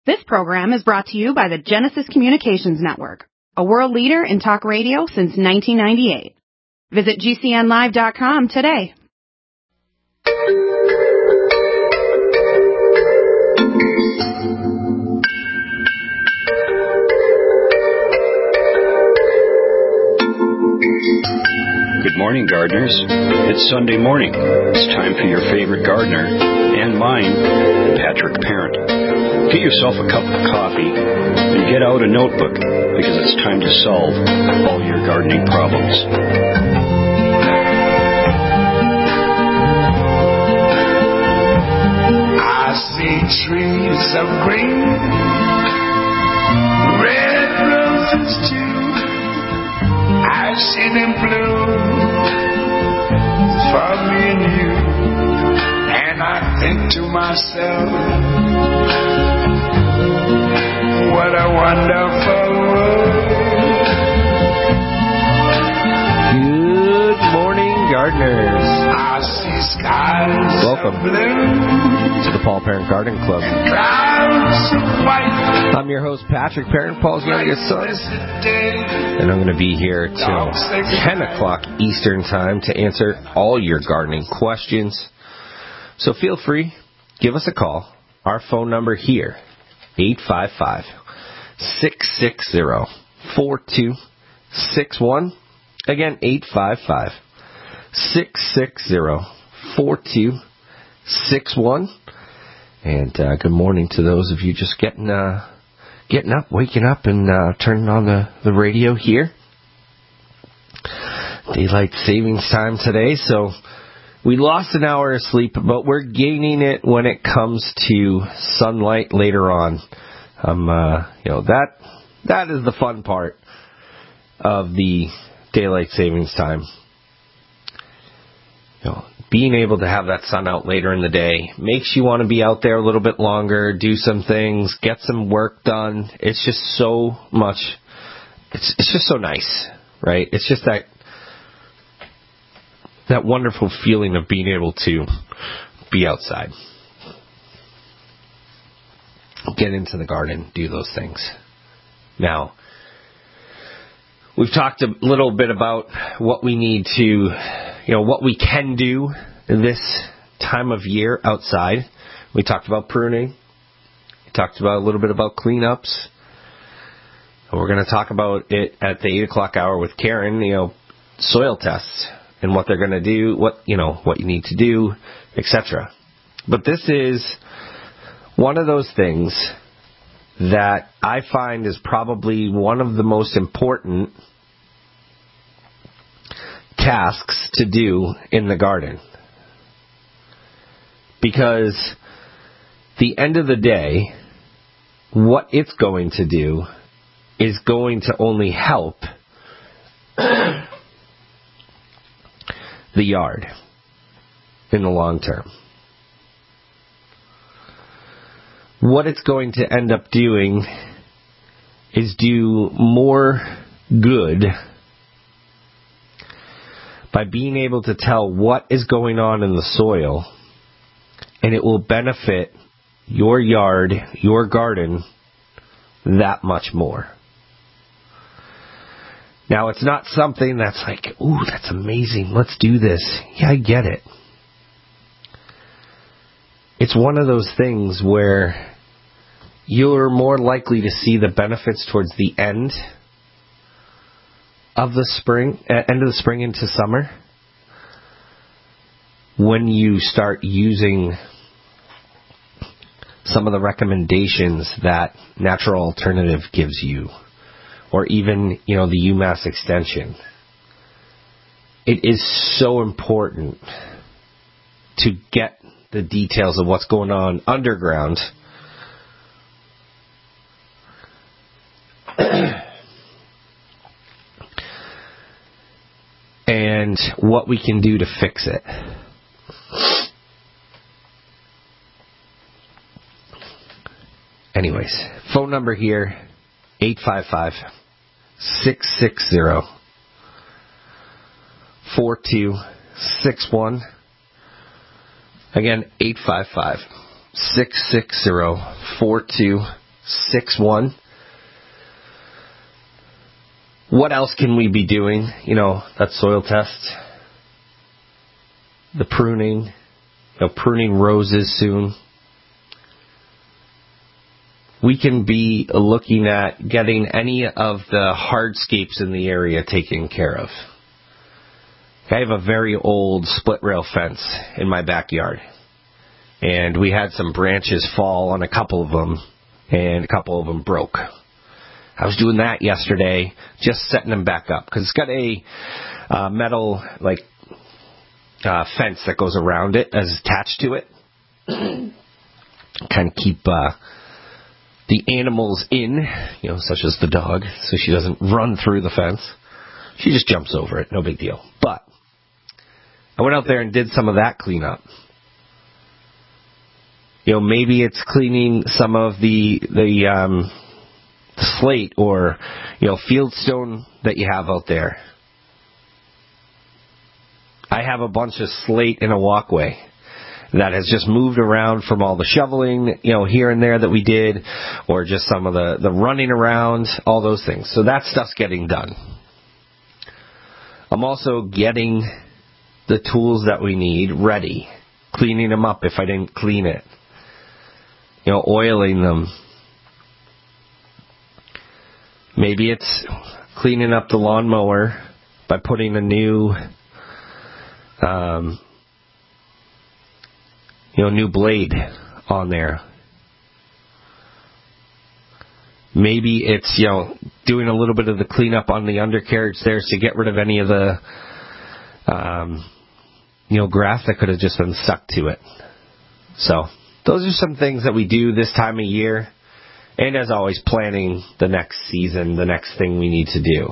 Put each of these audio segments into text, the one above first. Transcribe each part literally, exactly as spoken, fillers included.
This program is brought to you by the Genesis Communications Network, a world leader in talk radio since nineteen ninety-eight. Visit G C N live dot com today. Good morning, gardeners. It's Sunday morning. It's time for your favorite gardener, and mine, Patrick Parent. Get yourself a cup of coffee and get out a notebook, because it's time to solve all your gardening problems. I see trees of green, red roses too. I see them bloom for me and you, and I think to myself, what a wonderful world. Good morning, gardeners. I see skies Welcome of blue to the Paul Parent Garden Club. and clouds of white. I'm your host, Patrick Parent, Paul's youngest son, and I'm going to be here till ten o'clock Eastern Time to answer all your gardening questions. So feel free, give us a call. Our phone number here, eight five five, six six zero, four two six one. Again, eight five five, six six zero, four two six one. And uh, good morning to those of you just getting uh, getting up, waking up, and uh, turning on the, the radio here. Daylight savings time today, so we lost an hour of sleep, but we're gaining it when it comes to sunlight later on. Um, uh, you know that that is the fun part of the daylight savings time. You know, being able to have that sun out later in the day makes you want to be out there a little bit longer, do some things, get some work done. It's just so much, it's it's just so nice, right? It's just that that wonderful feeling of being able to be outside. Get into the garden, do those things. Now, we've talked a little bit about what we need to, you know, what we can do this time of year outside. We talked about pruning. We talked about a little bit about cleanups. We're going to talk about it at the eight o'clock hour with Karen, you know, soil tests and what they're going to do, what, you know, what you need to do, et cetera. But this is one of those things that I find is probably one of the most important tasks to do in the garden. Because the end of the day, what it's going to do is going to only help the yard in the long term. What it's going to end up doing is do more good by being able to tell what is going on in the soil, and it will benefit your yard, your garden, that much more. Now, it's not something that's like, ooh, that's amazing, let's do this. Yeah, I get it. It's one of those things where you're more likely to see the benefits towards the end of the spring, uh, end of the spring into summer, when you start using some of the recommendations that Natural Alternative gives you, or even, you know, the UMass Extension. It is so important to get the details of what's going on underground and what we can do to fix it. Anyways, phone number here, eight five five, six six zero, four two six one. Again, eight five five, six six zero, four two six one. What else can we be doing? You know, that soil test, the pruning, you know, pruning roses soon. We can be looking at getting any of the hardscapes in the area taken care of. I have a very old split rail fence in my backyard. And we had some branches fall on a couple of them, and a couple of them broke. I was doing that yesterday, just setting them back up, because it's got a uh, metal like uh, fence that goes around it as attached to it. Kind of keep uh, the animals in, you know, such as the dog, so she doesn't run through the fence. She just jumps over it, no big deal. But I went out there and did some of that cleanup. You know, maybe it's cleaning some of the the um, slate or, you know, fieldstone that you have out there. I have a bunch of slate in a walkway that has just moved around from all the shoveling, you know, here and there that we did, or just some of the, the running around, all those things. So that stuff's getting done. I'm also getting the tools that we need ready, cleaning them up if I didn't clean it, you know, oiling them. Maybe it's cleaning up the lawnmower by putting a new, um, you know, new blade on there. Maybe it's, you know, doing a little bit of the cleanup on the undercarriage there to get rid of any of the, um, you know, grass that could have just been stuck to it. So those are some things that we do this time of year. And as always, planning the next season, the next thing we need to do.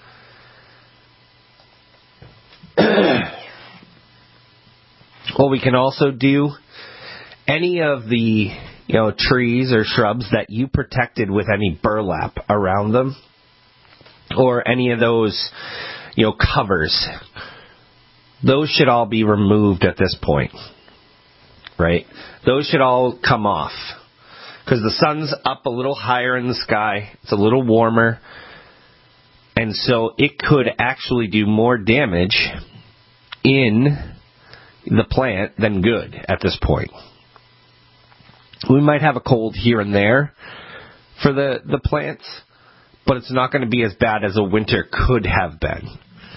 Well, we can also do any of the, you know, trees or shrubs that you protected with any burlap around them, or any of those, you know, covers. Those should all be removed at this point, right? Those should all come off. Because the sun's up a little higher in the sky, it's a little warmer, and so it could actually do more damage in the plant than good at this point. We might have a cold here and there for the, the plants, but it's not going to be as bad as a winter could have been.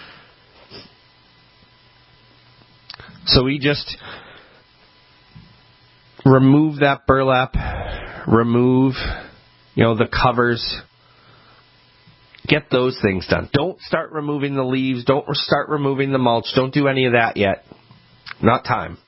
So we just remove that burlap, remove, you know, the covers, get those things done. Don't start removing the leaves, don't start removing the mulch, don't do any of that yet. Not time.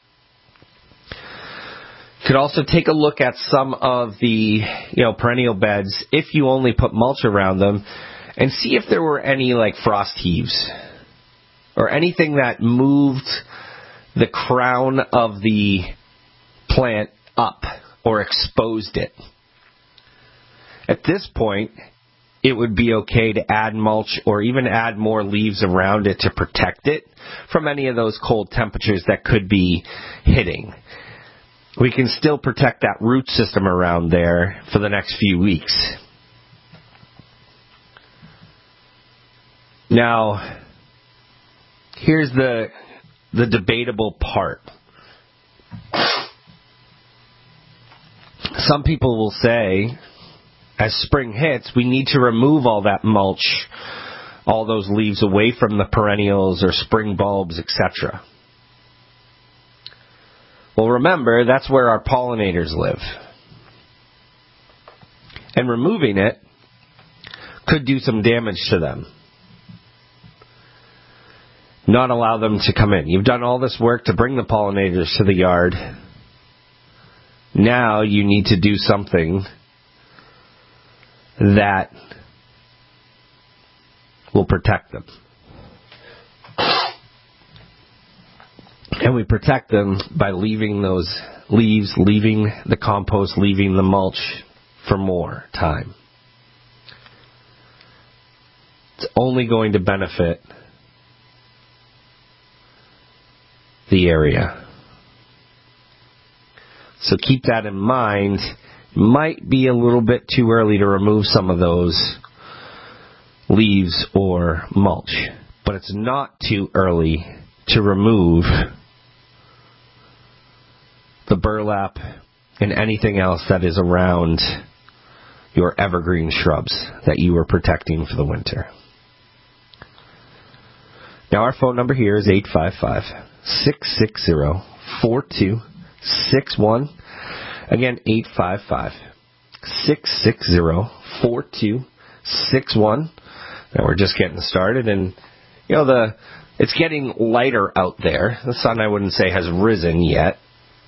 Could also take a look at some of the, you know, perennial beds, if you only put mulch around them, and see if there were any like frost heaves or anything that moved the crown of the plant up or exposed it. At this point, it would be okay to add mulch or even add more leaves around it to protect it from any of those cold temperatures that could be hitting. We can still protect that root system around there for the next few weeks. Now, here's the the debatable part. Some people will say, as spring hits, we need to remove all that mulch, all those leaves away from the perennials or spring bulbs, et cetera. Well, remember, that's where our pollinators live. And removing it could do some damage to them. Not allow them to come in. You've done all this work to bring the pollinators to the yard. Now you need to do something that will protect them. And we protect them by leaving those leaves, leaving the compost, leaving the mulch for more time. It's only going to benefit the area. So keep that in mind might be a little bit too early to remove some of those leaves or mulch. But it's not too early to remove the burlap and anything else that is around your evergreen shrubs that you are protecting for the winter. Now our phone number here is eight five five, six six zero, four two six one. Again, eight five five, six six zero, four two six one. Now we're just getting started, and you know the it's getting lighter out there. The sun, I wouldn't say, has risen yet.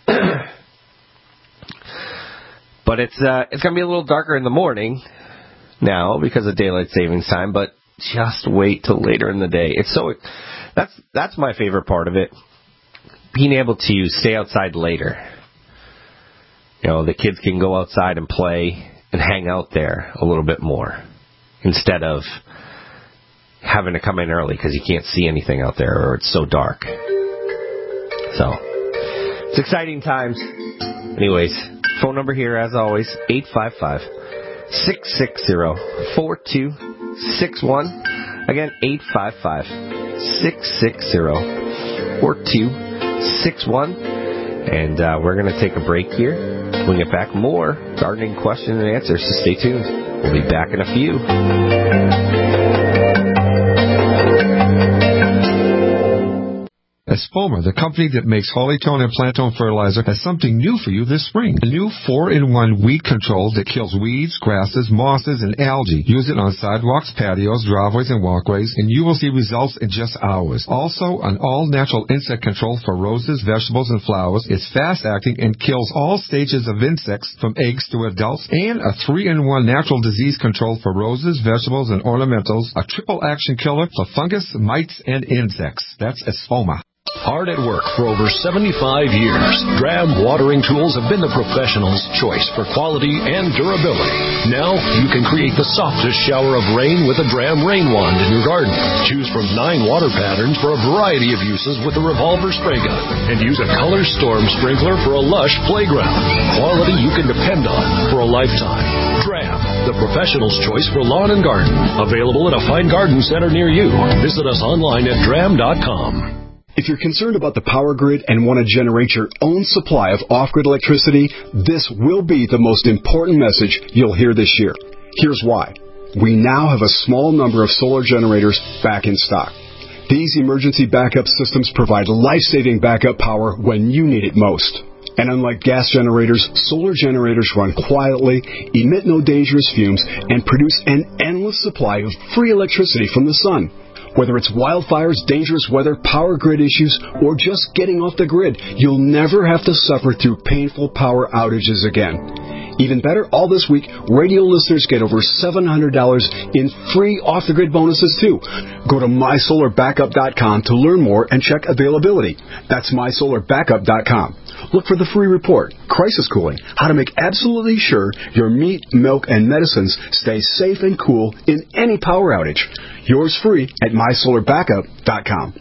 But it's uh, it's going to be a little darker in the morning now because of daylight savings time, but just wait till later in the day. It's so that's that's my favorite part of it. Being able to stay outside later. You know, the kids can go outside and play and hang out there a little bit more instead of having to come in early because you can't see anything out there or it's so dark. So, it's exciting times. Anyways, phone number here, as always, eight five five, six six zero, four two six one. Again, eight five five, six six zero, four two six one. And uh, we're going to take a break here. When we get back, more gardening questions and answers, so stay tuned. We'll be back in a few. Espoma, the company that makes Hollytone and Plantone fertilizer, has something new for you this spring. A new four in one weed control that kills weeds, grasses, mosses, and algae. Use it on sidewalks, patios, driveways, and walkways, and you will see results in just hours. Also, an all-natural insect control for roses, vegetables, and flowers. It's fast-acting and kills all stages of insects from eggs to adults. And a three in one natural disease control for roses, vegetables, and ornamentals. A triple-action killer for fungus, mites, and insects. That's Espoma. Hard at work for over seventy-five years, Dram watering tools have been the professional's choice for quality and durability. Now you can create the softest shower of rain with a Dram rain wand in your garden. Choose from nine water patterns for a variety of uses with a revolver spray gun, and use a Color Storm sprinkler for a lush playground. Quality you can depend on for a lifetime. Dram, the professional's choice for lawn and garden. Available at a fine garden center near you. Visit us online at dram dot com. If you're concerned about the power grid and want to generate your own supply of off-grid electricity, this will be the most important message you'll hear this year. Here's why. We now have a small number of solar generators back in stock. These emergency backup systems provide life-saving backup power when you need it most. And unlike gas generators, solar generators run quietly, emit no dangerous fumes, and produce an endless supply of free electricity from the sun. Whether it's wildfires, dangerous weather, power grid issues, or just getting off the grid, you'll never have to suffer through painful power outages again. Even better, all this week, radio listeners get over seven hundred dollars in free off-the-grid bonuses, too. Go to my solar backup dot com to learn more and check availability. That's my solar backup dot com. Look for the free report, Crisis Cooling, how to make absolutely sure your meat, milk, and medicines stay safe and cool in any power outage. Yours free at my solar backup dot com.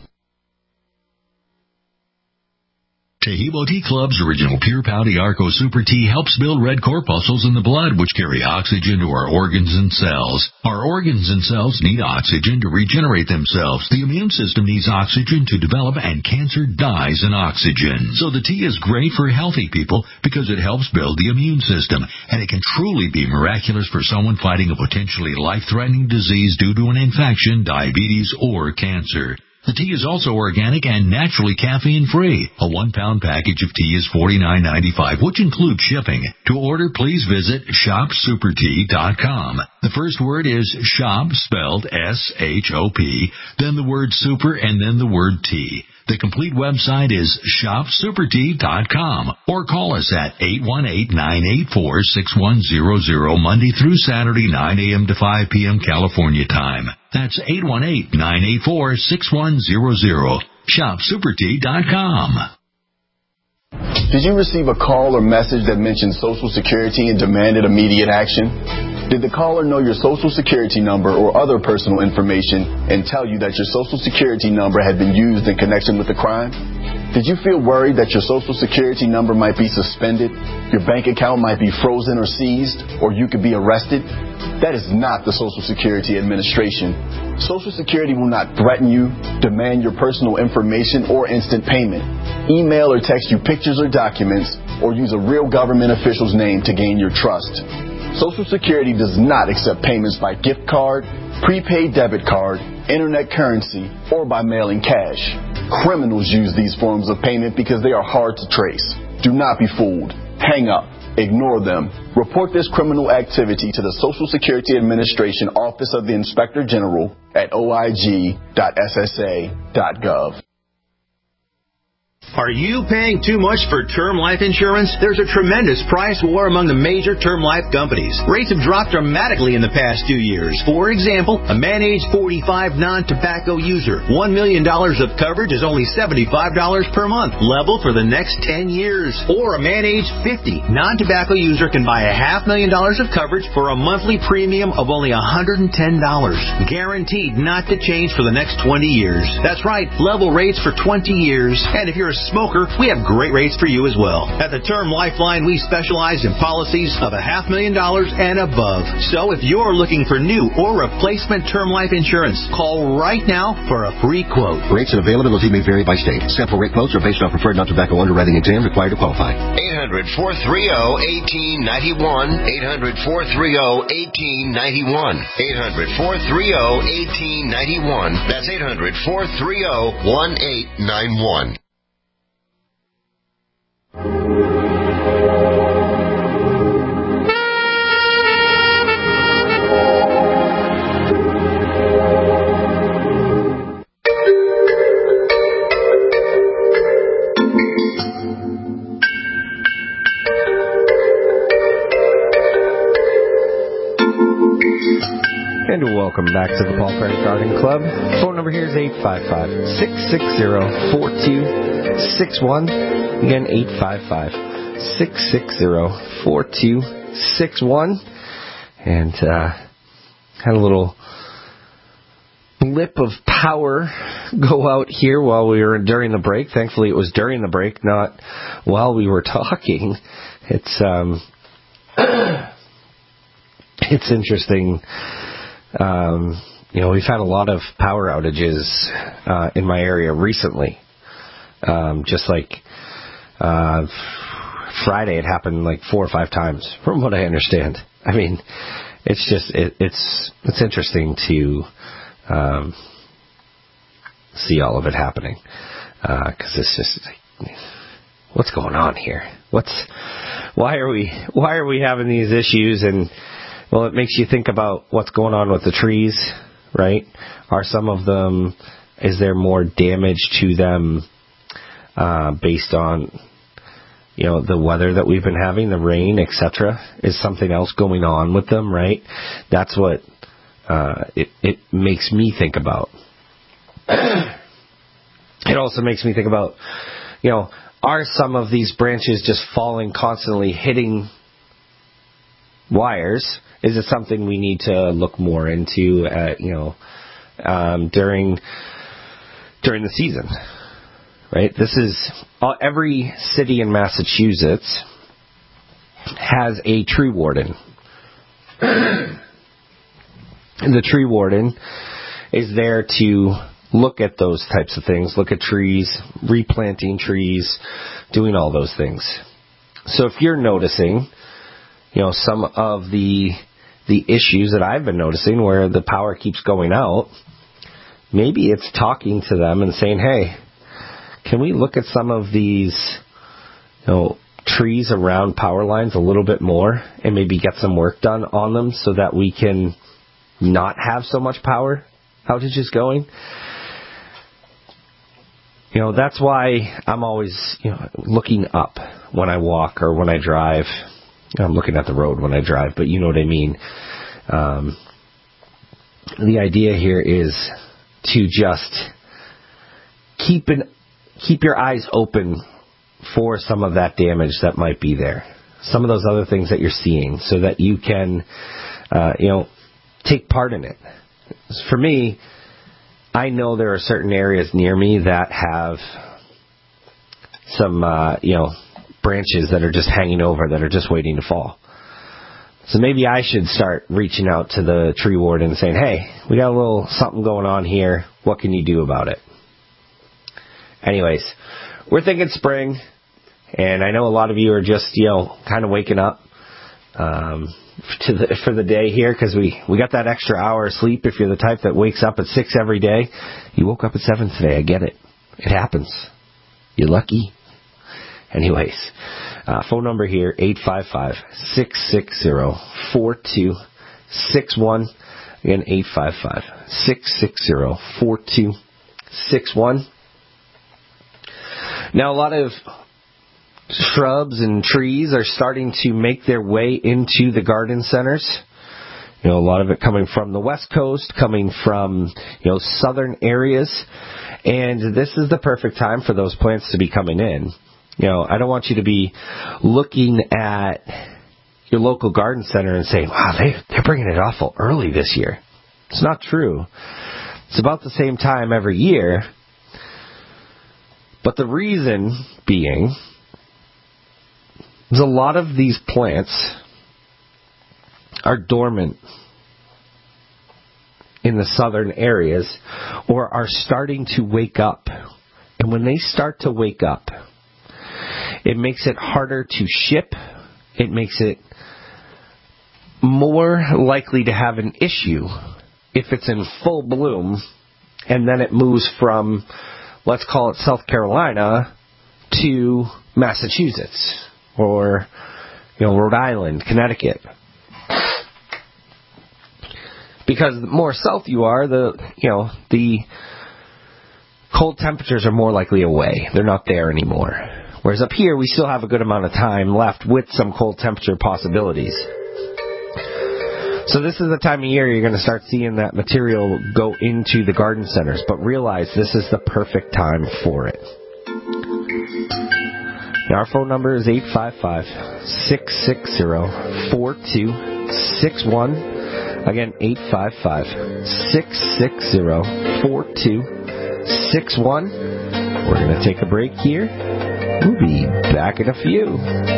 Tahibo Tea Club's original Pure Pouty Arco Super Tea helps build red corpuscles in the blood, which carry oxygen to our organs and cells. Our organs and cells need oxygen to regenerate themselves. The immune system needs oxygen to develop, and cancer dies in oxygen. So the tea is great for healthy people because it helps build the immune system, and it can truly be miraculous for someone fighting a potentially life-threatening disease due to an infection, diabetes, or cancer. The tea is also organic and naturally caffeine-free. A one-pound package of tea is forty-nine ninety-five, which includes shipping. To order, please visit shop super tea dot com. The first word is shop, spelled S H O P, then the word super, and then the word tea. The complete website is shop super tea dot com, or call us at eight one eight, nine eight four, six one zero zero Monday through Saturday, nine a.m. to five p.m. California time. That's eight one eight, nine eight four, six one zero zero. shop super tea dot com. Did you receive a call or message that mentioned Social Security and demanded immediate action? Did the caller know your Social Security number or other personal information and tell you that your Social Security number had been used in connection with the crime? Did you feel worried that your Social Security number might be suspended, your bank account might be frozen or seized, or you could be arrested? That is not the Social Security Administration. Social Security will not threaten you, demand your personal information, or instant payment, email or text you pictures or documents, or use a real government official's name to gain your trust. Social Security does not accept payments by gift card, prepaid debit card, internet currency, or by mailing cash. Criminals use these forms of payment because they are hard to trace. Do not be fooled. Hang up. Ignore them. Report this criminal activity to the Social Security Administration Office of the Inspector General at o i g dot s s a dot gov. Are you paying too much for term life insurance? There's a tremendous price war among the major term life companies. Rates have dropped dramatically in the past two years. For example, a man age forty-five non-tobacco user, one million dollars of coverage is only seventy-five dollars per month, level for the next ten years. Or a man age fifty non-tobacco user can buy a half million dollars of coverage for a monthly premium of only one hundred ten dollars. Guaranteed not to change for the next twenty years. That's right, level rates for twenty years. And if you're a smoker, we have great rates for you as well. At the Term Lifeline, we specialize in policies of a half million dollars and above. So if you're looking for new or replacement term life insurance, call right now for a free quote. Rates and availability may vary by state. Sample rate quotes are based on preferred non-tobacco underwriting exam required to qualify. eight hundred, four three zero, one eight nine one. eight hundred, four three zero, one eight nine one. eight hundred, four three zero, one eight nine one. That's eight hundred, four three zero, one eight nine one. And welcome back to the Paul Perry Garden Club. Phone number here is eight five five, six six zero, four two six one. Again, eight five five, six six zero, four two six one. And uh, had a little blip of power go out here while we were during the break. Thankfully, it was during the break, not while we were talking. It's um, it's interesting. Um, you know, we've had a lot of power outages uh, in my area recently. Um, just like uh, Friday, it happened like four or five times, from what I understand. I mean, it's just it, it's it's interesting to um, see all of it happening because uh, it's just like, what's going on here? What's why are we why are we having these issues? And well, it makes you think about what's going on with the trees, right? Are some of them, is there more damage to them uh, based on, you know, the weather that we've been having, the rain, et cetera? Is something else going on with them, right? That's what uh, it, it makes me think about. It also makes me think about, you know, are some of these branches just falling constantly, hitting wires? Is it something we need to look more into at, you know, um, during during the season, right? This is uh, every city in Massachusetts has a tree warden. And the tree warden is there to look at those types of things, look at trees, replanting trees, doing all those things. So if you're noticing, you know, some of the the issues that I've been noticing where the power keeps going out, maybe it's talking to them and saying, hey, can we look at some of these, you know, trees around power lines a little bit more and maybe get some work done on them so that we can not have so much power outages going? You know, that's why I'm always, you know, looking up when I walk or when I drive. I'm looking at the road when I drive, but you know what I mean. Um, the idea here is to just keep an, keep your eyes open for some of that damage that might be there. Some of those other things that you're seeing so that you can, uh, you know, take part in it. For me, I know there are certain areas near me that have some uh, you know, branches that are just hanging over, that are just waiting to fall. So maybe I should start reaching out to the tree warden and saying, hey, we got a little something going on here. What can you do about it? Anyways, we're thinking spring, and I know a lot of you are just, you know, kind of waking up um, to the, for the day here, because we, we got that extra hour of sleep. If you're the type that wakes up at six every day, you woke up at seven today. I get it. It happens. You're lucky. Anyways, uh, phone number here, eight five five, six six zero, four two six one. Again, eight five five, six six zero, four two six one. Now, a lot of shrubs and trees are starting to make their way into the garden centers. You know, a lot of it coming from the West Coast, coming from, you know, southern areas. And this is the perfect time for those plants to be coming in. You know, I don't want you to be looking at your local garden center and saying, wow, they, they're bringing it awful early this year. It's not true. It's about the same time every year. But the reason being is a lot of these plants are dormant in the southern areas, or are starting to wake up. And when they start to wake up, it makes it harder to ship. It makes it more likely to have an issue if it's in full bloom, and then it moves from, let's call it South Carolina, to Massachusetts, or, you know, Rhode Island, Connecticut. Because the more south you are, the, you know, the cold temperatures are more likely away. They're not there anymore. Whereas up here, we still have a good amount of time left with some cold temperature possibilities. So this is the time of year you're going to start seeing that material go into the garden centers. But realize this is the perfect time for it. Now, our phone number is eight five five, six six zero, four two six one. Again, eight five five, six six zero, four two six one. We're going to take a break here. We'll be back in a few.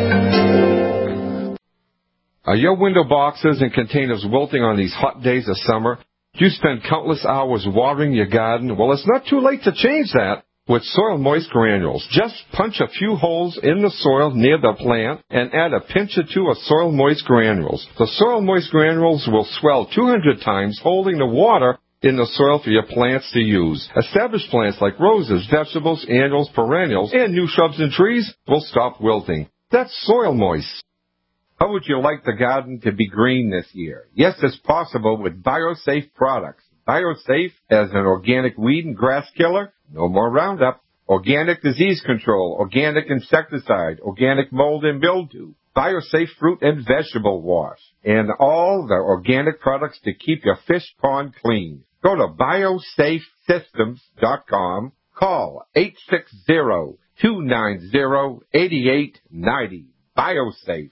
Are your window boxes and containers wilting on these hot days of summer? Do you spend countless hours watering your garden? Well, it's not too late to change that with Soil Moist Granules. Just punch a few holes in the soil near the plant and add a pinch or two of Soil Moist Granules. The Soil Moist Granules will swell two hundred times, holding the water in the soil for your plants to use. Established plants like roses, vegetables, annuals, perennials, and new shrubs and trees will stop wilting. That's Soil Moist. How would you like the garden to be green this year? Yes, it's possible with BioSafe products. BioSafe as an organic weed and grass killer, no more Roundup. Organic disease control, organic insecticide, organic mold and mildew. BioSafe fruit and vegetable wash, and all the organic products to keep your fish pond clean. Go to biosafe systems dot com. Call eight six zero, two nine zero, eight eight nine zero. BioSafe.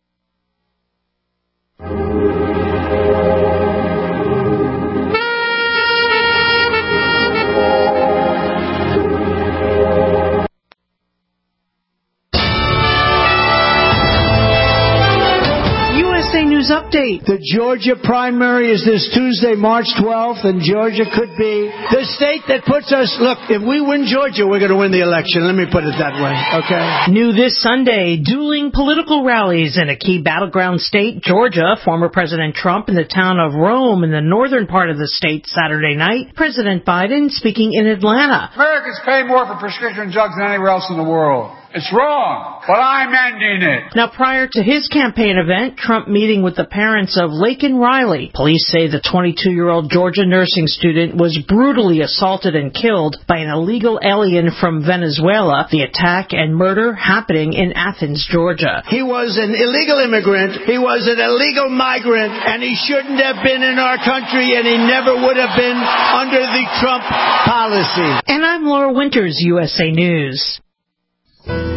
News update. The Georgia primary is this Tuesday, March twelfth, and Georgia could be the state that puts us, look, if we win Georgia, we're going to win the election. Let me put it that way, okay? New this Sunday, dueling political rallies in a key battleground state, Georgia. Former President Trump in the town of Rome in the northern part of the state Saturday night. President Biden speaking in Atlanta. Americans pay more for prescription drugs than anywhere else in the world. It's wrong, but I'm ending it. Now, prior to his campaign event, Trump meeting with the parents of Laken Riley. Police say the twenty-two-year-old Georgia nursing student was brutally assaulted and killed by an illegal alien from Venezuela. The attack and murder happening in Athens, Georgia. He was an illegal immigrant. He was an illegal migrant, and he shouldn't have been in our country, and he never would have been under the Trump policy. And I'm Laura Winters, U S A News.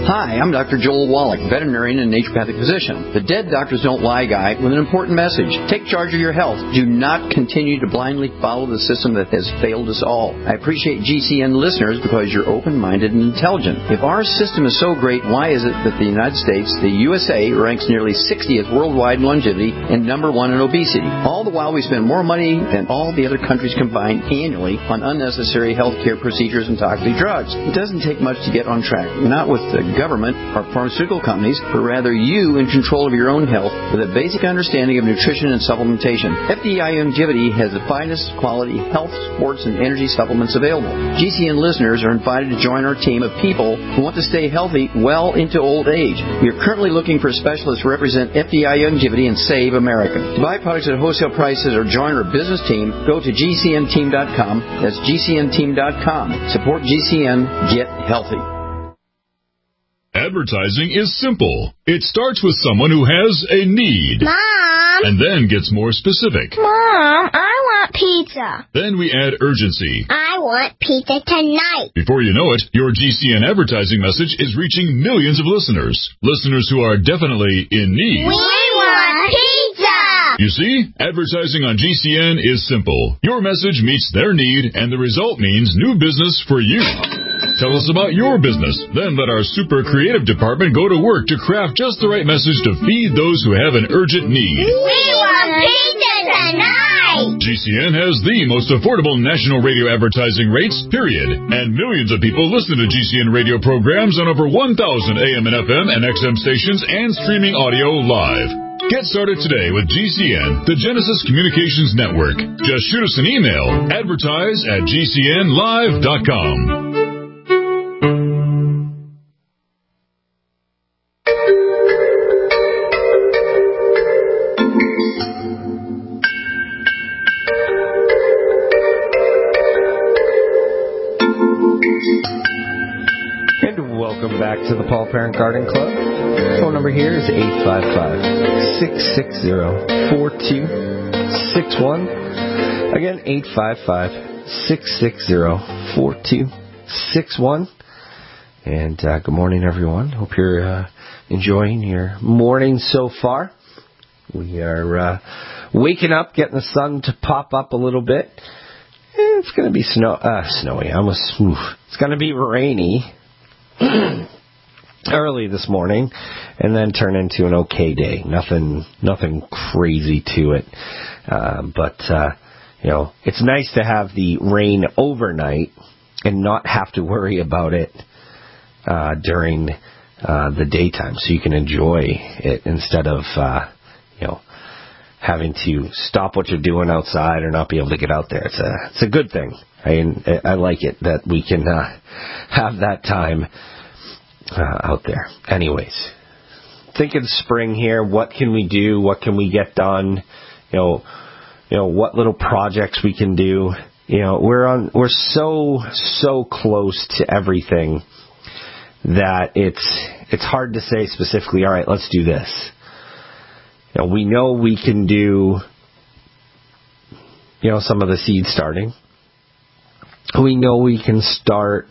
Hi, I'm Doctor Joel Wallach, veterinarian and naturopathic physician. The Dead Doctors Don't Lie guy with an important message. Take charge of your health. Do not continue to blindly follow the system that has failed us all. I appreciate G C N listeners because you're open-minded and intelligent. If our system is so great, why is it that the United States, the U S A, ranks nearly sixtieth worldwide in longevity and number one in obesity? All the while we spend more money than all the other countries combined annually on unnecessary healthcare procedures and toxic drugs. It doesn't take much to get on track. Not with the government or pharmaceutical companies, but rather you in control of your own health with a basic understanding of nutrition and supplementation. F D I Longevity has the finest quality health, sports, and energy supplements available. G C N listeners are invited to join our team of people who want to stay healthy well into old age. We are currently looking for specialists to represent F D I Longevity and Save America. To buy products at wholesale prices or join our business team, go to G C N team dot com. That's G C N team dot com. Support G C N. Get healthy. Advertising is simple. It starts with someone who has a need. Mom! And then gets more specific. Mom, I want pizza. Then we add urgency. I want pizza tonight. Before you know it, your G C N advertising message is reaching millions of listeners. Listeners who are definitely in need. We want pizza! You see, advertising on G C N is simple. Your message meets their need, and the result means new business for you. Tell us about your business. Then let our super creative department go to work to craft just the right message to feed those who have an urgent need. We want pizza tonight! G C N has the most affordable national radio advertising rates, period. And millions of people listen to G C N radio programs on over one thousand A M and F M and X M stations and streaming audio live. Get started today with G C N, the Genesis Communications Network. Just shoot us an email, advertise at G C N live dot com. Welcome back to the Paul Parent Garden Club. Phone number here is eight five five, six six zero, four two six one. Again, eight five five, six six zero, four two six one. And uh, good morning, everyone. Hope you're uh, enjoying your morning so far. We are uh, waking up, getting the sun to pop up a little bit. It's going to be snow, uh, snowy. I almost, oof. It's going to be rainy early this morning, and then turn into an okay day. Nothing, nothing crazy to it. Uh, but uh, you know, it's nice to have the rain overnight and not have to worry about it uh, during uh, the daytime, so you can enjoy it instead of uh, you know having to stop what you're doing outside or not be able to get out there. It's a it's a good thing. I I like it that we can uh, have that time uh, out there. Anyways, think of spring here. What can we do? What can we get done? You know, you know what little projects we can do. You know, we're on. We're so so close to everything that it's it's hard to say specifically. All right, let's do this. You know, we know we can do. You know, some of the seed starting. We know we can start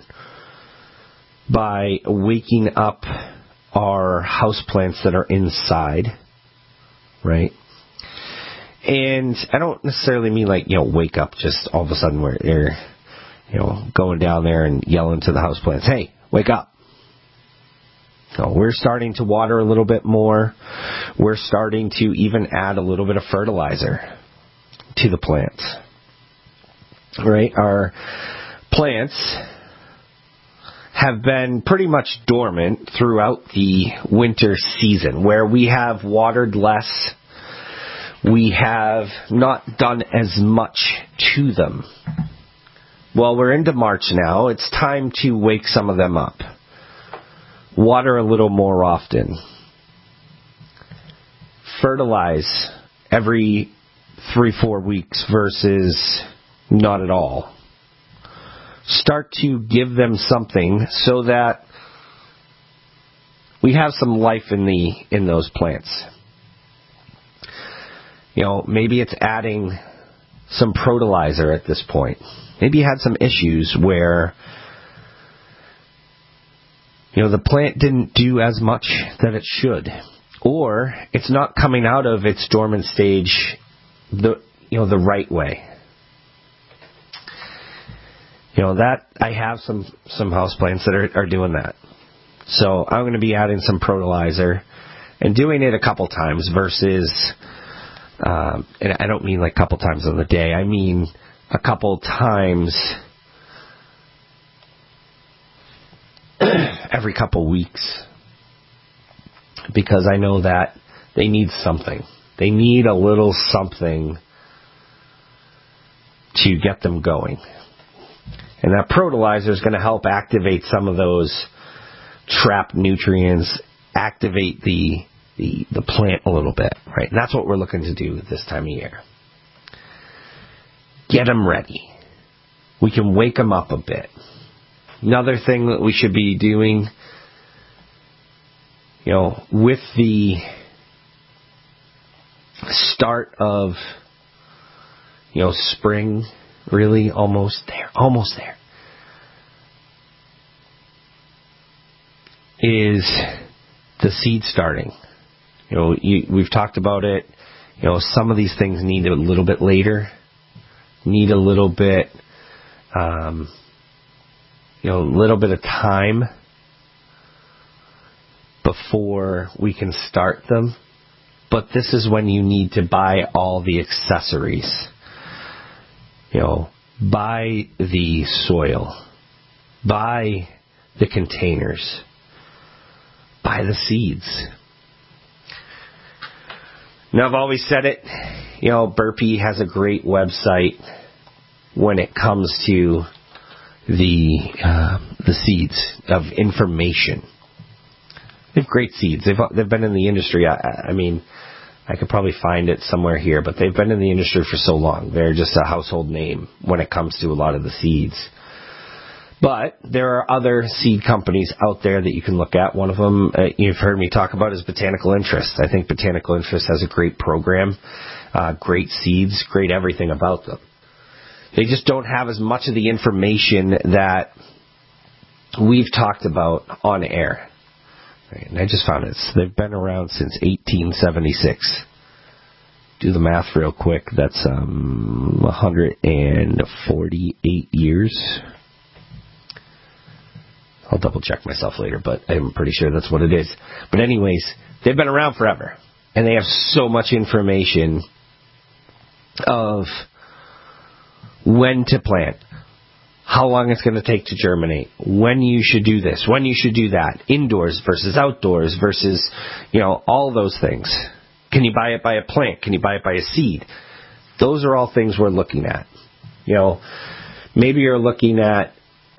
by waking up our houseplants that are inside, right? And I don't necessarily mean like, you know, wake up just all of a sudden where you're, you know, going down there and yelling to the houseplants, hey, wake up. So we're starting to water a little bit more. We're starting to even add a little bit of fertilizer to the plants. Right? Our plants have been pretty much dormant throughout the winter season, where we have watered less. We have not done as much to them. Well, we're into March now. It's time to wake some of them up. Water a little more often. Fertilize every three, four weeks versus not at all. Start to give them something so that we have some life in the in those plants. You know, maybe it's adding some fertilizer at this point. Maybe you had some issues where, you you know, the plant didn't do as much that it should, or it's not coming out of its dormant stage the you know the right way. You know, that I have some some houseplants that are, are doing that. So I'm going to be adding some Protolizer and doing it a couple times versus, um, and I don't mean like a couple times on the day. I mean a couple times every couple weeks, because I know that they need something. They need a little something to get them going. And that Protolizer is going to help activate some of those trapped nutrients, activate the, the the plant a little bit, right? And that's what we're looking to do this time of year. Get them ready. We can wake them up a bit. Another thing that we should be doing, you know, with the start of, you know, spring, really almost there, almost there, is the seed starting. You know, you, we've talked about it. You know, some of these things need a little bit later, need a little bit, um, you know, a little bit of time before we can start them. But this is when you need to buy all the accessories. You know, buy the soil, buy the containers, buy the seeds. Now, I've always said it, you know, Burpee has a great website when it comes to the uh, the seeds of information. They have great seeds. They've they've been in the industry. I, I mean, I could probably find it somewhere here, but they've been in the industry for so long. They're just a household name when it comes to a lot of the seeds. But there are other seed companies out there that you can look at. One of them uh, you've heard me talk about is Botanical Interest. I think Botanical Interest has a great program, uh, great seeds, great everything about them. They just don't have as much of the information that we've talked about on air. Right, and I just found it. They've been around since eighteen seventy-six. Do the math real quick. That's um, one hundred forty-eight years. I'll double check myself later, but I'm pretty sure that's what it is. But anyways, they've been around forever. And they have so much information of when to plant, how long it's going to take to germinate, when you should do this, when you should do that, indoors versus outdoors versus, you know, all those things. Can you buy it by a plant? Can you buy it by a seed? Those are all things we're looking at. You know, maybe you're looking at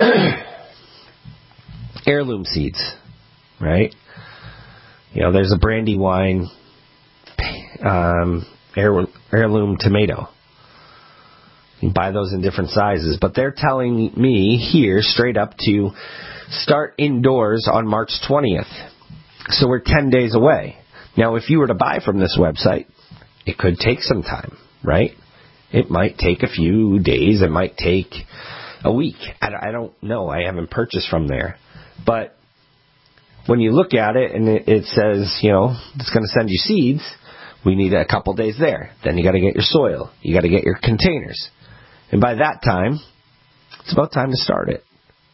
heirloom seeds, right? You know, there's a Brandywine um, heir, heirloom tomato. You can buy those in different sizes, but they're telling me here straight up to start indoors on March twentieth. So we're ten days away. Now, if you were to buy from this website, it could take some time, right? It might take a few days. It might take a week. I, I don't know. I haven't purchased from there. But when you look at it and it, it says, you know, it's going to send you seeds, we need a couple days there. Then you got to get your soil. You got to get your containers. And by that time, it's about time to start it.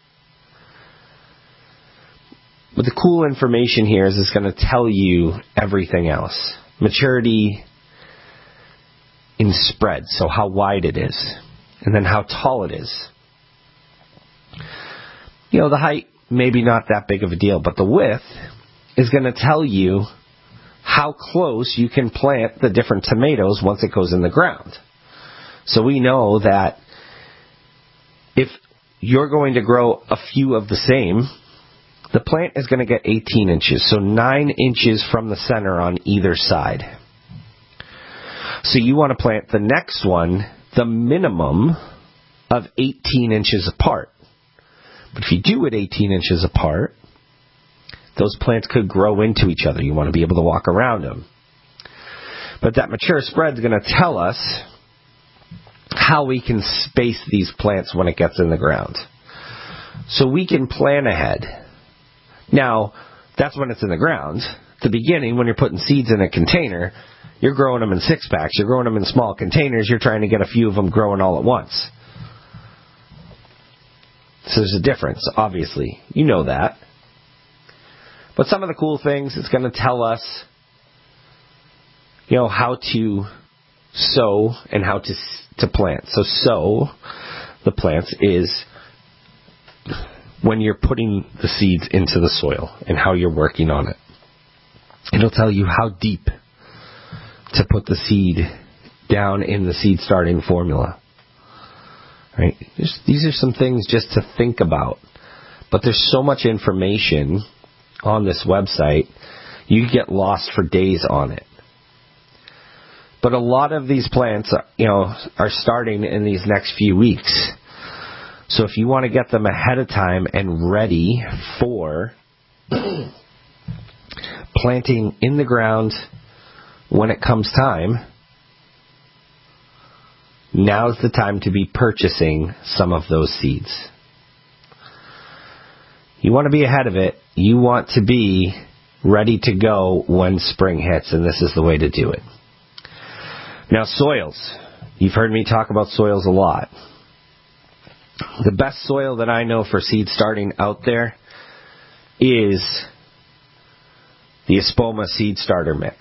But the cool information here is it's going to tell you everything else. Maturity in spread, so how wide it is, and then how tall it is. You know, the height, maybe not that big of a deal, but the width is going to tell you how close you can plant the different tomatoes once it goes in the ground. So we know that if you're going to grow a few of the same, the plant is going to get eighteen inches, so nine inches from the center on either side. So you want to plant the next one the minimum of eighteen inches apart. But if you do it eighteen inches apart, those plants could grow into each other. You want to be able to walk around them. But that mature spread is going to tell us how we can space these plants when it gets in the ground. So we can plan ahead. Now, that's when it's in the ground. At the beginning, when you're putting seeds in a container, you're growing them in six-packs. You're growing them in small containers. You're trying to get a few of them growing all at once. So there's a difference, obviously. You know that. But some of the cool things, it's going to tell us, you know, how to sow and how to to plant. So sow the plants is when you're putting the seeds into the soil and how you're working on it. It'll tell you how deep to put the seed down in the seed starting formula. Right? Just, these are some things just to think about. But there's so much information on this website, you get lost for days on it. But a lot of these plants, you know, are starting in these next few weeks. So if you want to get them ahead of time and ready for planting in the ground when it comes time, now's the time to be purchasing some of those seeds. You want to be ahead of it. You want to be ready to go when spring hits, and this is the way to do it. Now, soils. You've heard me talk about soils a lot. The best soil that I know for seed starting out there is the Espoma Seed Starter Mix.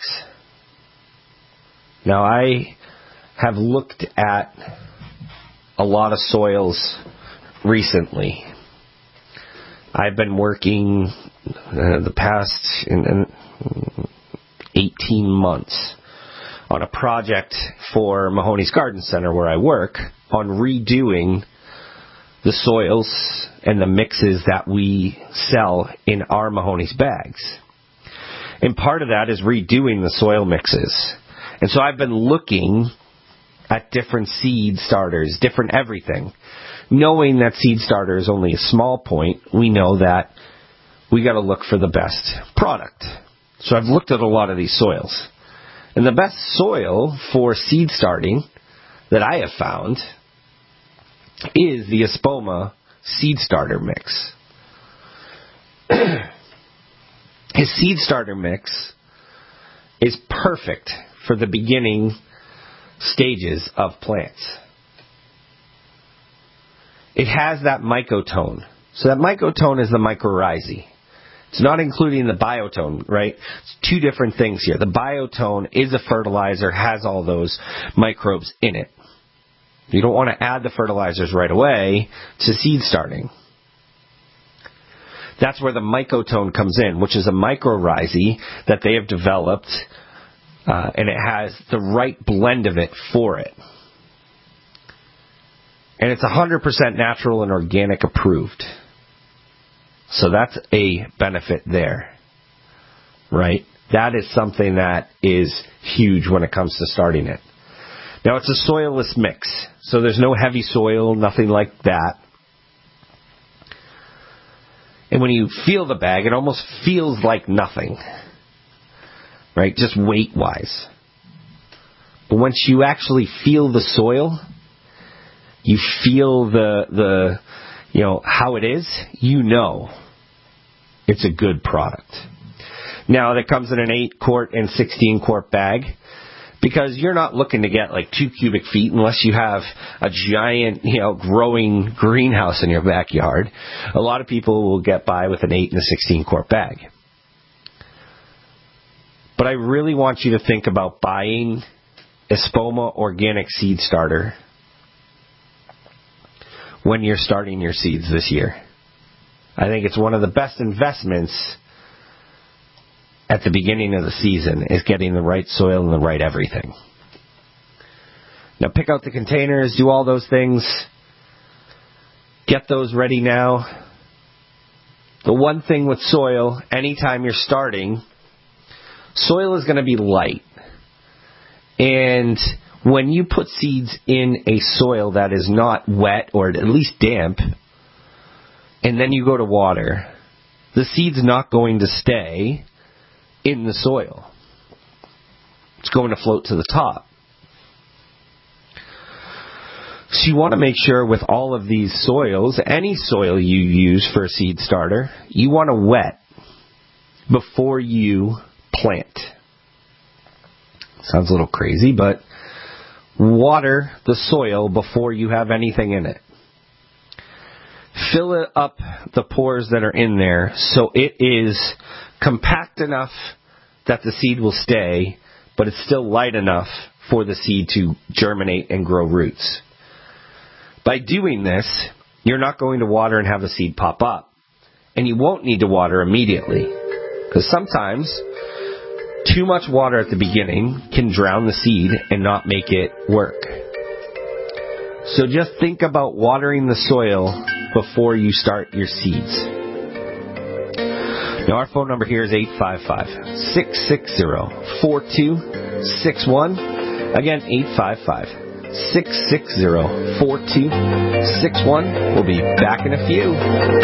Now, I have looked at a lot of soils recently. I've been working uh, the past in, in eighteen months on a project for Mahoney's Garden Center where I work on redoing the soils and the mixes that we sell in our Mahoney's bags. And part of that is redoing the soil mixes. And so I've been looking at different seed starters, different everything. Knowing that seed starter is only a small point, we know that we got to look for the best product. So I've looked at a lot of these soils. And the best soil for seed starting that I have found is the Espoma Seed Starter Mix. His Seed Starter Mix is perfect for the beginning stages of plants. It has that mycotone. So that mycotone is the mycorrhizae. It's not including the biotone, right? It's two different things here. The biotone is a fertilizer, has all those microbes in it. You don't want to add the fertilizers right away to seed starting. That's where the mycotone comes in, which is a mycorrhizae that they have developed, uh, and it has the right blend of it for it. And it's one hundred percent natural and organic approved. So that's a benefit there, right? That is something that is huge when it comes to starting it. Now, it's a soilless mix, so there's no heavy soil, nothing like that. And when you feel the bag, it almost feels like nothing, right? Just weight-wise. But once you actually feel the soil, you feel the the you know how it is, you know it's a good product. Now, that comes in an eight quart and sixteen quart bag, because you're not looking to get like two cubic feet unless you have a giant, you know, growing greenhouse in your backyard. A lot of people will get by with an eight and a sixteen quart bag. But I really want you to think about buying Espoma Organic Seed Starter when you're starting your seeds this year. I think it's one of the best investments at the beginning of the season is getting the right soil and the right everything. Now, pick out the containers, do all those things. Get those ready now. The one thing with soil, anytime you're starting, soil is going to be light. And when you put seeds in a soil that is not wet or at least damp, and then you go to water, the seed's not going to stay in the soil. It's going to float to the top. So you want to make sure with all of these soils, any soil you use for a seed starter, you want to wet before you plant. Sounds a little crazy, but water the soil before you have anything in it. Fill it up the pores that are in there so it is compact enough that the seed will stay, but it's still light enough for the seed to germinate and grow roots. By doing this, you're not going to water and have the seed pop up. And you won't need to water immediately. Because sometimes too much water at the beginning can drown the seed and not make it work. So just think about watering the soil before you start your seeds. Now our phone number here is eight five five, six six zero, four two six one. Again, eight five five, six six zero, four two six one. We'll be back in a few.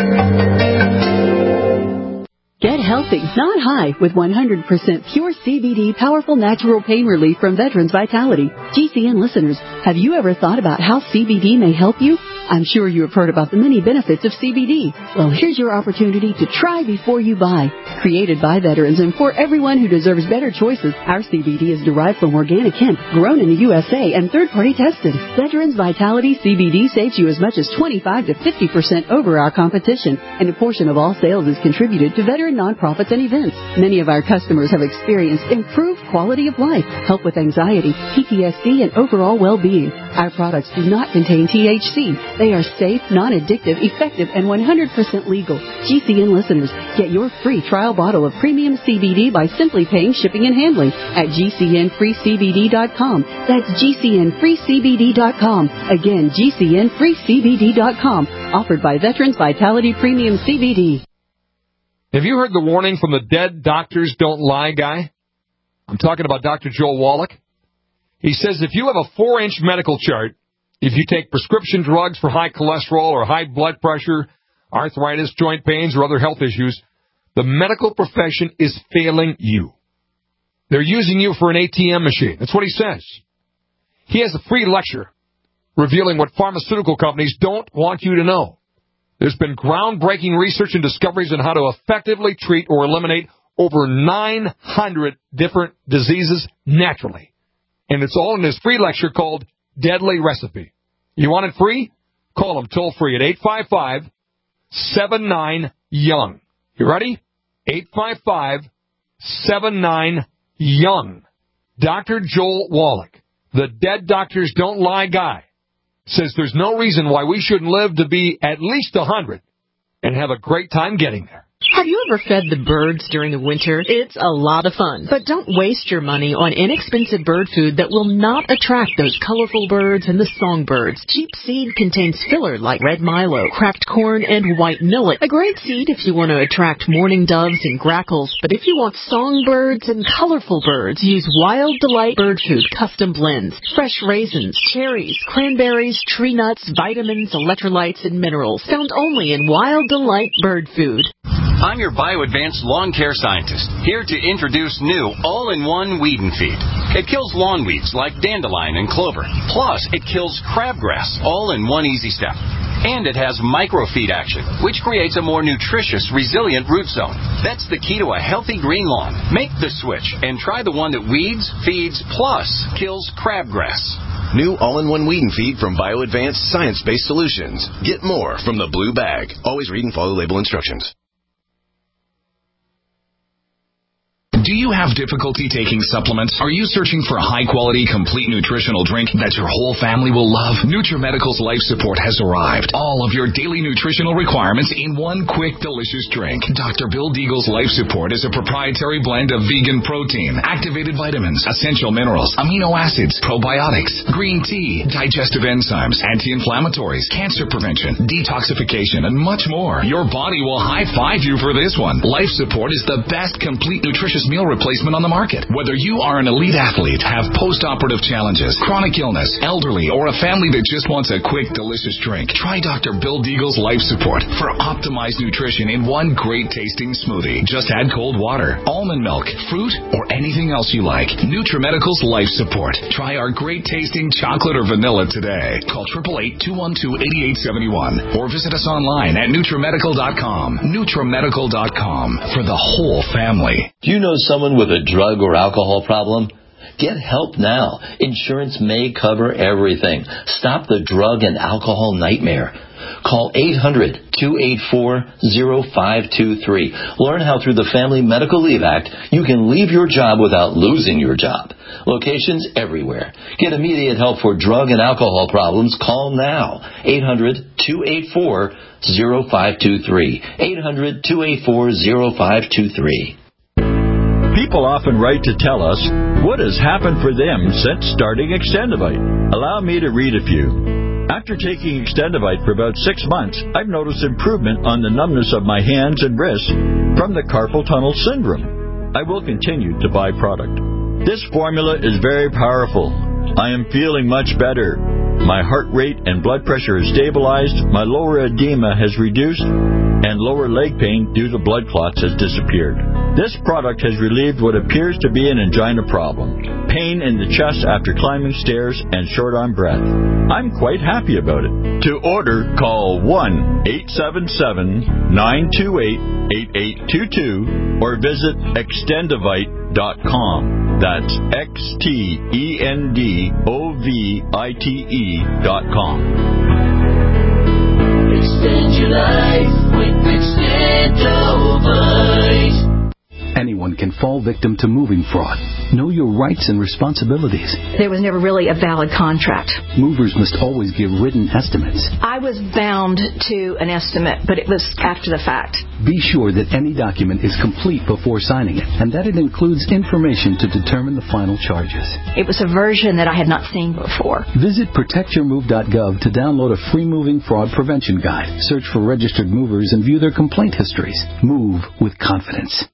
Get healthy, not high, with one hundred percent pure C B D powerful natural pain relief from Veterans Vitality. G C N listeners, have you ever thought about how C B D may help you? I'm sure you have heard about the many benefits of C B D. Well, here's your opportunity to try before you buy. Created by veterans and for everyone who deserves better choices, our C B D is derived from organic hemp, grown in the U S A, and third-party tested. Veterans Vitality C B D saves you as much as twenty-five to fifty percent over our competition, and a portion of all sales is contributed to veteran nonprofits and events. Many of our customers have experienced improved quality of life, help with anxiety, P T S D, and overall well-being. Our products do not contain T H C. They are safe, non-addictive, effective, and one hundred percent legal. G C N listeners, get your free trial bottle of premium C B D by simply paying shipping and handling at G C N free C B D dot com. That's G C N free C B D dot com. Again, G C N free C B D dot com. Offered by Veterans Vitality Premium C B D. Have you heard the warning from the Dead Doctors Don't Lie guy? I'm talking about Doctor Joel Wallach. He says if you have a four-inch medical chart, if you take prescription drugs for high cholesterol or high blood pressure, arthritis, joint pains, or other health issues, the medical profession is failing you. They're using you for an A T M machine. That's what he says. He has a free lecture revealing what pharmaceutical companies don't want you to know. There's been groundbreaking research and discoveries on how to effectively treat or eliminate over nine hundred different diseases naturally. And it's all in his free lecture called Deadly Recipe. You want it free? Call him toll free at eight five five, seven nine, young. You ready? eight five five, seven nine, young. Doctor Joel Wallach, the Dead Doctors Don't Lie guy, says there's no reason why we shouldn't live to be at least one hundred and have a great time getting there. Have you ever fed the birds during the winter? It's a lot of fun. But don't waste your money on inexpensive bird food that will not attract those colorful birds and the songbirds. Cheap seed contains filler like red milo, cracked corn, and white millet. A great seed if you want to attract mourning doves and grackles. But if you want songbirds and colorful birds, use Wild Delight Bird Food Custom Blends. Fresh raisins, cherries, cranberries, tree nuts, vitamins, electrolytes, and minerals. Found only in Wild Delight Bird Food. I'm your BioAdvanced lawn care scientist, here to introduce new all-in-one weed and feed. It kills lawn weeds like dandelion and clover. Plus, it kills crabgrass, all in one easy step. And it has microfeed action, which creates a more nutritious, resilient root zone. That's the key to a healthy green lawn. Make the switch and try the one that weeds, feeds, plus kills crabgrass. New all-in-one weed and feed from BioAdvanced science-based solutions. Get more from the blue bag. Always read and follow label instructions. Do you have difficulty taking supplements? Are you searching for a high-quality, complete nutritional drink that your whole family will love? NutriMedical's Life Support has arrived. All of your daily nutritional requirements in one quick, delicious drink. Doctor Bill Deagle's Life Support is a proprietary blend of vegan protein, activated vitamins, essential minerals, amino acids, probiotics, green tea, digestive enzymes, anti-inflammatories, cancer prevention, detoxification, and much more. Your body will high-five you for this one. Life Support is the best complete nutritious meal meal replacement on the market. Whether you are an elite athlete, have post-operative challenges, chronic illness, elderly, or a family that just wants a quick, delicious drink, try Doctor Bill Deagle's Life Support for optimized nutrition in one great tasting smoothie. Just add cold water, almond milk, fruit, or anything else you like. NutriMedical's Life Support. Try our great tasting chocolate or vanilla today. Call eight eight eight, two one two, eight eight seven one or visit us online at NutriMedical dot com. NutriMedical dot com for the whole family. Do you know someone with a drug or alcohol problem? Get help now. Insurance may cover everything. Stop the drug and alcohol nightmare. Call eight hundred, two eight four, zero five two three. Learn how through the Family Medical Leave Act you can leave your job without losing your job. Locations everywhere. Get immediate help for drug and alcohol problems. Call now. eight hundred, two eight four, zero five two three. eight hundred, two eight four, zero five two three. People often write to tell us what has happened for them since starting Extendivite. Allow me to read a few. After taking Extendivite for about six months, I've noticed improvement on the numbness of my hands and wrists from the carpal tunnel syndrome. I will continue to buy product. This formula is very powerful. I am feeling much better. My heart rate and blood pressure is stabilized, my lower edema has reduced, and lower leg pain due to blood clots has disappeared. This product has relieved what appears to be an angina problem, pain in the chest after climbing stairs, and short on breath. I'm quite happy about it. To order, call one eight seven seven, nine two eight, eight eight two two or visit extendivite dot com. That's X T E N D O V I T E dot com. Extend your life with Extendivite. Anyone can fall victim to moving fraud. Know your rights and responsibilities. There was never really a valid contract. Movers must always give written estimates. I was bound to an estimate, but it was after the fact. Be sure that any document is complete before signing it, and that it includes information to determine the final charges. It was a version that I had not seen before. Visit protect your move dot gov to download a free moving fraud prevention guide. Search for registered movers and view their complaint histories. Move with confidence.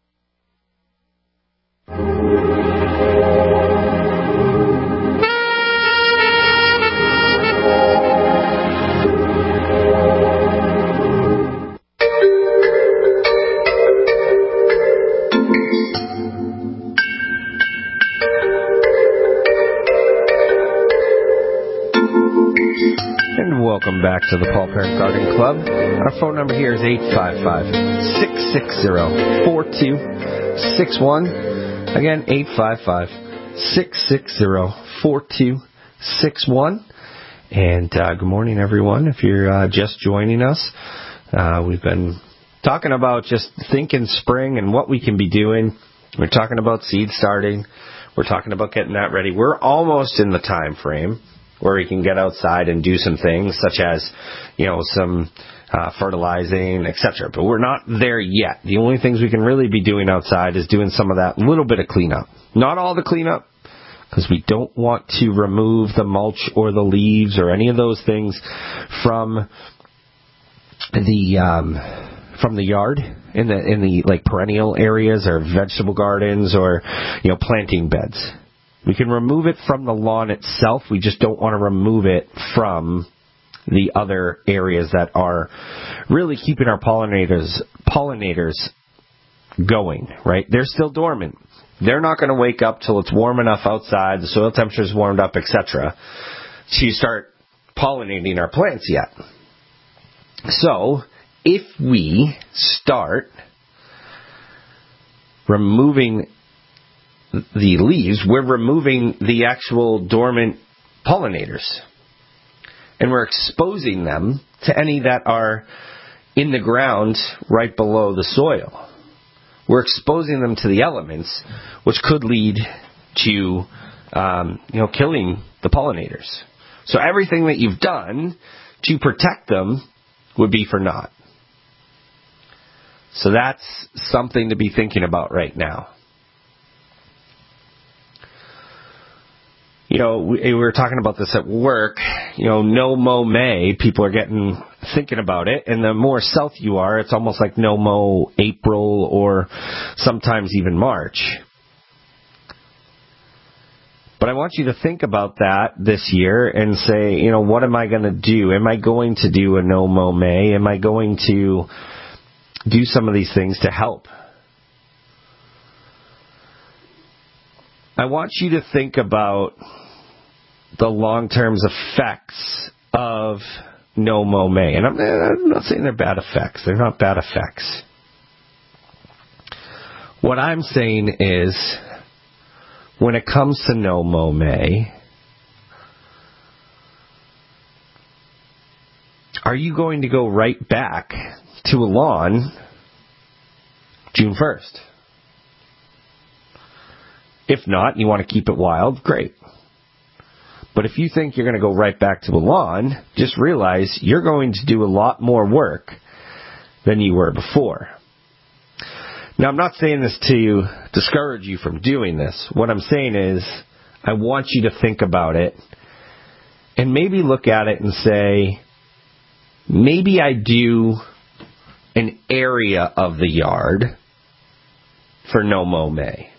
Welcome back to the Paul Parent Garden Club. Our phone number here is eight five five, six six zero, four two six one. Again, eight five five, six six zero, four two six one. And uh, good morning, everyone. If you're uh, just joining us, uh, we've been talking about just thinking spring and what we can be doing. We're talking about seed starting. We're talking about getting that ready. We're almost in the time frame where we can get outside and do some things such as, you know, some uh, fertilizing, et cetera. But we're not there yet. The only things we can really be doing outside is doing some of that little bit of cleanup. Not all the cleanup, because we don't want to remove the mulch or the leaves or any of those things from the um, from the yard in the in the like perennial areas or vegetable gardens or, you know, planting beds. We can remove it from the lawn itself. We just don't want to remove it from the other areas that are really keeping our pollinators pollinators going, right? They're still dormant. They're not going to wake up till it's warm enough outside, the soil temperature is warmed up, et cetera, to start pollinating our plants yet. So, if we start removing the leaves, we're removing the actual dormant pollinators. And we're exposing them to any that are in the ground right below the soil. We're exposing them to the elements, which could lead to, um, you know, killing the pollinators. So everything that you've done to protect them would be for naught. So that's something to be thinking about right now. you know, we, we were talking about this at work, you know, no mow May, people are getting, thinking about it, and the more south you are, it's almost like no mow April or sometimes even March. But I want you to think about that this year and say, you know, what am I going to do? Am I going to do a no mow May? Am I going to do some of these things to help? I want you to think about the long-term effects of no mow May. And I'm, I'm not saying they're bad effects. They're not bad effects. What I'm saying is, when it comes to no mow May, are you going to go right back to a lawn June first? If not, you want to keep it wild, great. But if you think you're going to go right back to a lawn, just realize you're going to do a lot more work than you were before. Now, I'm not saying this to discourage you from doing this. What I'm saying is, I want you to think about it and maybe look at it and say, maybe I do an area of the yard for no mow May.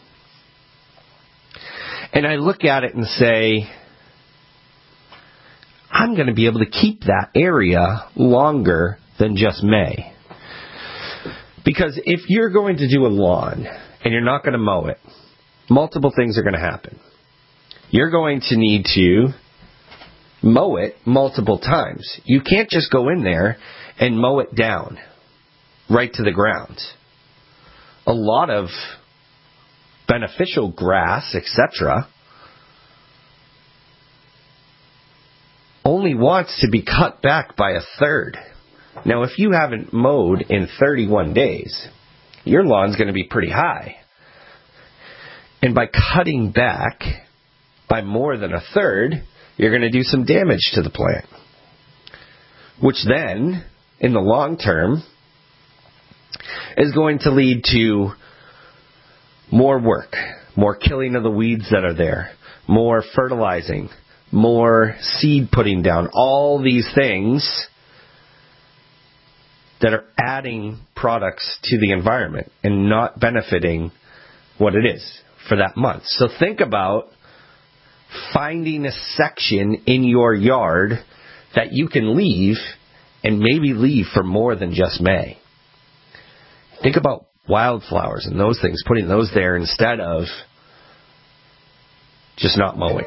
And I look at it and say, I'm going to be able to keep that area longer than just May. Because if you're going to do a lawn and you're not going to mow it, multiple things are going to happen. You're going to need to mow it multiple times. You can't just go in there and mow it down right to the ground. A lot of beneficial grass, et cetera, only wants to be cut back by a third. Now, if you haven't mowed in thirty-one days, your lawn's going to be pretty high. And by cutting back by more than a third, you're going to do some damage to the plant. Which then, in the long term, is going to lead to more work, more killing of the weeds that are there, more fertilizing, more seed putting down, all these things that are adding products to the environment and not benefiting what it is for that month. So think about finding a section in your yard that you can leave and maybe leave for more than just May. Think about wildflowers and those things, putting those there instead of just not mowing.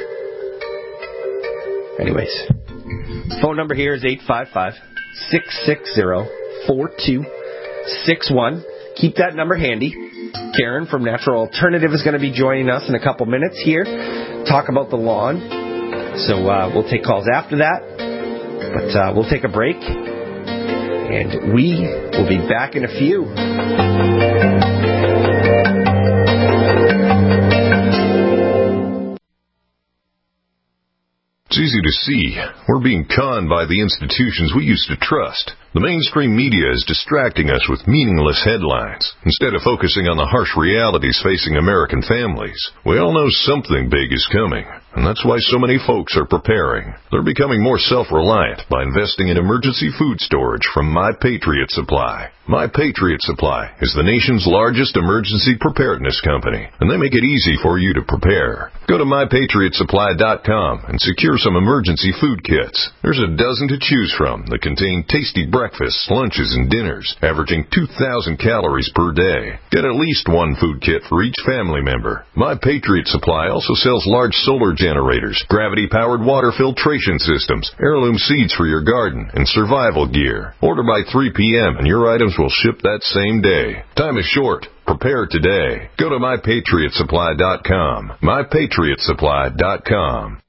Anyways, phone number here is eight five five, six six zero, four two six one. Keep that number handy. Karen from Natural Alternative is going to be joining us in a couple minutes here. Talk about the lawn. So uh, we'll take calls after that. But uh, we'll take a break. And we will be back in a few. It's easy to see. We're being conned by the institutions we used to trust. The mainstream media is distracting us with meaningless headlines instead of focusing on the harsh realities facing American families. We all know something big is coming, and that's why so many folks are preparing. They're becoming more self-reliant by investing in emergency food storage from My Patriot Supply. My Patriot Supply is the nation's largest emergency preparedness company, and they make it easy for you to prepare. Go to my patriot supply dot com and secure some emergency food kits. There's a dozen to choose from that contain tasty breakfasts, lunches, and dinners, averaging two thousand calories per day. Get at least one food kit for each family member. My Patriot Supply also sells large solar generators, gravity-powered water filtration systems, heirloom seeds for your garden, and survival gear. Order by three p.m. and your items will ship that same day. Time is short. Prepare today. Go to my patriot supply dot com. my patriot supply dot com.